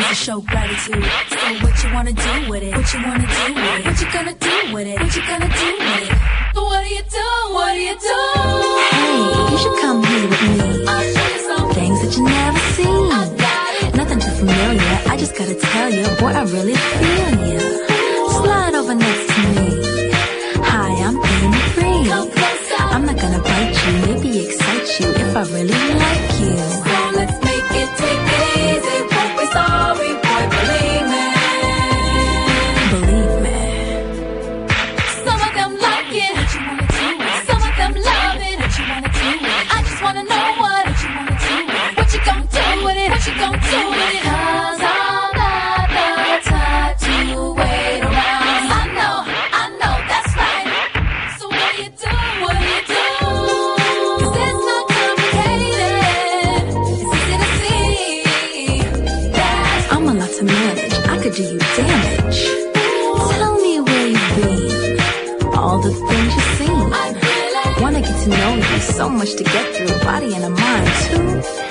to show gratitude. So what you wanna do with it? What you wanna do with it? What you gonna do with it? What you gonna do with it? What do you do? What do you do? Hey, you should come here with me. I'll show you some things that you never seen. I got it. Nothing too familiar. I just gotta tell you, boy, I really feel you. Slide over next to me. Hi, I'm Amy Free. I'm not gonna bite you, maybe excite you if I really like you. So let's make it, take it easy. Won't be sorry, boy, believe me. Believe me. Some of them like it. What you wanna do? Some of them love it. What you wanna do? I just wanna know what you wanna do. What you gon' do with it? What you gon' do with it? 'Cause I'm not the type to wait around. I know, that's right. So what do you do? What do you do? 'Cause it's not complicated. It's easy to see that I'm a lot to manage. I could do you damage. Tell me where you've been, all the things you've seen. I really wanna get to know you. So much to get through, body and a mind too.